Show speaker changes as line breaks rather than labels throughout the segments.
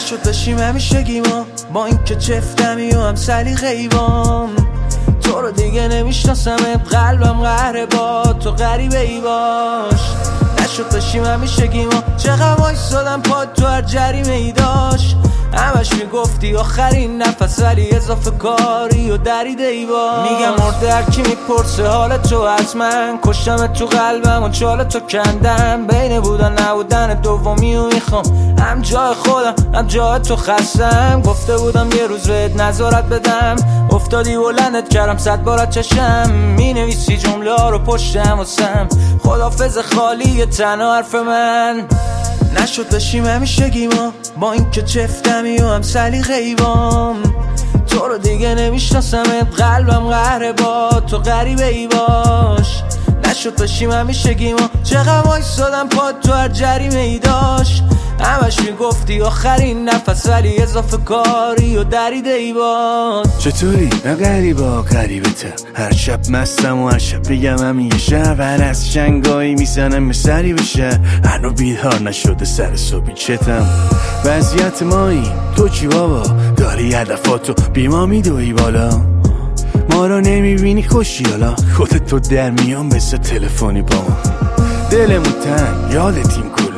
نشد بشیم همیشگی ما با این که چفتمی و هم سلیقه‌ای بام. تو رو دیگه نمیشناسمت، قلبم قهره با تو غریبه ای باش. نشد بشیم همیشگی ما، چقدر وایسادم پاد تو هر جریمه ای داشت. همش میگفتی آخرین نفس ولی اضافه کاری و دریده ای با. میگم مرده هر کی میپرسه حال تو از من، کشتم تو قلبم و چال تو کندم. بین بودن نبودن دومی و میخوام هم جای خودم هم جای تو خستم. گفته بودم یه روز بهت نظارت بدم، افتادی بلندت کردم 100 بار چشم. مینویسی جمله ها رو پشتم واسم، خدافظ خالی تنها حرف من. نشد بشیم همیشگی ما با این که چفتمی و هم سلیقه‌ای بام. تو رو دیگه نمیشناسمت، قلبم قهره با تو غریبه ای باش. نشد بشیم همیشگی ما، چقدر وایسادم پاد تو هر جریمه ای داشت. همش میگفتی آخرین نفس ولی اضافه کاری و دریده ای باز.
چطوری؟ نه غریبا غریبته، هر شب مستم و هر شب بگم همین یه شب. هر از شنگایی میزنم به سری بشه، هنو بیدار نشده سر صبحی چتم. وضعیت مایی تو چی بابا؟ داری هدفاتو بیما میدوی بالا، ما رو نمیبینی خوشی حالا خودت تو در میان بسه تلفنی با ما. دلمون تنگ یادتیم کلی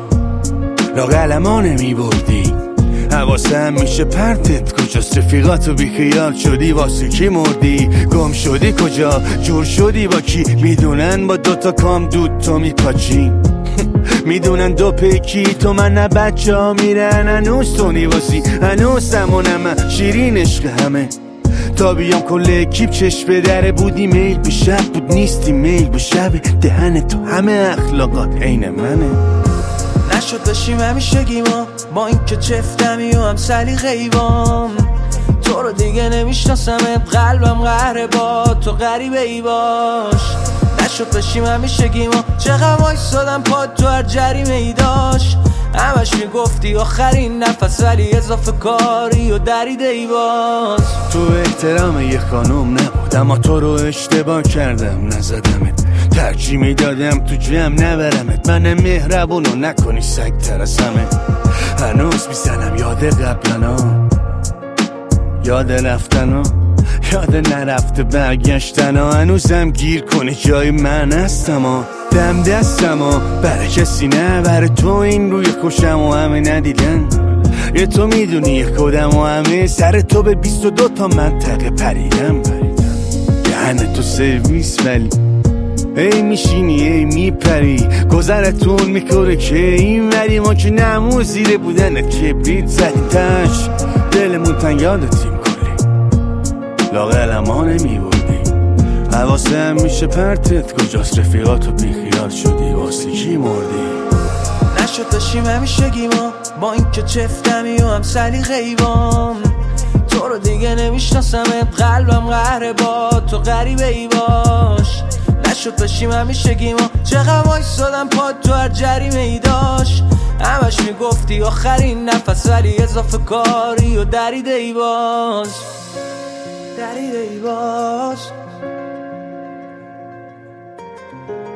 لاغلما نمیبردی، حواسم میشه پرتت کجاست؟ رفیقاتو بیخیال شدی واسه کی مردی؟ گم شدی کجا؟ جور شدی با کی؟ میدونن با دوتا کام دود تو میپاچی میدونن دو پیکی تو من نه بچه ها میرن هنوز تو نیواسی، هنوز همونم شیرین عشق همه. تا بیام کل اکیپ چشم به دره بودی، میل به شب بود نیستی میل به شب. دهن تو همه اخلاقات عین منه.
نشد بشیم همیشگی ما با این که چفتمی و هم سلیقه‌ای بام. تو رو دیگه نمیشناسمت، قلبم قهره با تو غریبه ای باش. نشد بشیم همیشگی ما، چقدر وایسادم پاد تو هر جریمه ای داشت. همش میگفتی آخرین نفس ولی اضافه کاری و دریده ای باز.
تو احترام یه خانوم نبود، اما تو رو اشتباه کردم نزدمت. ترجیح میدادم تو جمع نبرمت، من مهربونو نکنی سگ تر از همه. هنوز میزنم یاد قبلنا، یاد رفتنا، یاد نرفته برگشتنا. هنوزم گیر کنی جای من هستم، دم دستم برای کسی نه، برای تو این روی خوشم و همه ندیدن. یه تو میدونی خودم و همه سر تو به 22 تا منطقه پریدم. دهن تو سرویس ولی ای میشینی ای میپری، گذرتون میکنه که این ولی ما که نمو زیره بودنت کبریت زدیدش. دلمون تنگ یادتیم کلی لاغلما نمیبردی، حواسم میشه پرتت کجاست؟ رفیقاتو بیخیال شدی واسه کی مردی؟
نشد بشیم همیشگی ما با این که چفتمی و هم سلیقه‌ای بام. تو رو دیگه نمیشناسمت، قلبم قهره با تو غریبه ای باش. نشد بشیم همیشگی ما، چقدر وایسادم پاد تو هر جریمه ای داشت. همش میگفتی آخرین نفس ولی اضافه کاری و دریده ای باز. دریده ای باز.